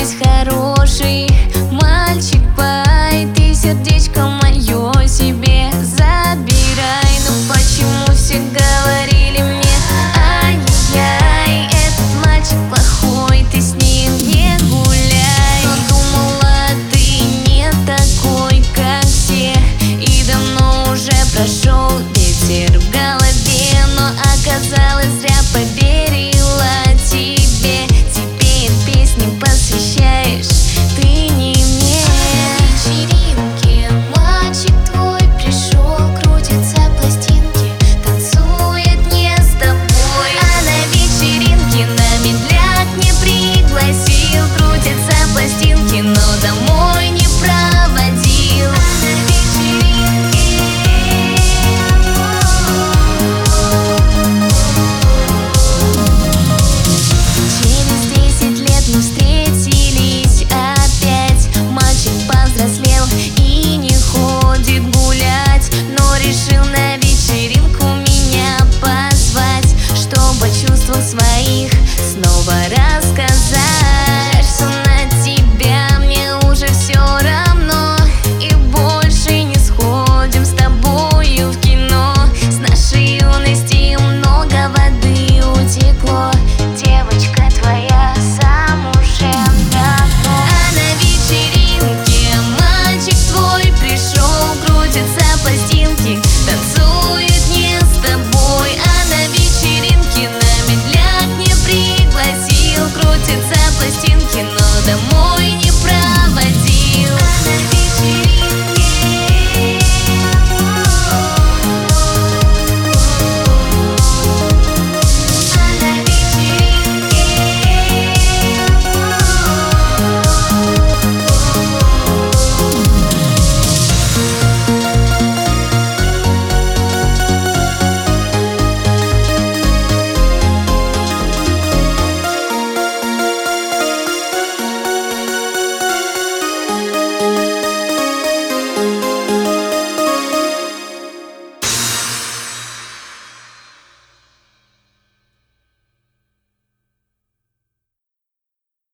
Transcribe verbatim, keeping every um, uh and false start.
есть хороший мальчик, пай, ты сердечко мое себе забирай. Но почему все говорили мне: ай-яй, этот мальчик плохой, ты с ним не гуляй. Но думала, ты не такой, как все, и давно уже прошел ветер в голове, но оказалось зря. Победа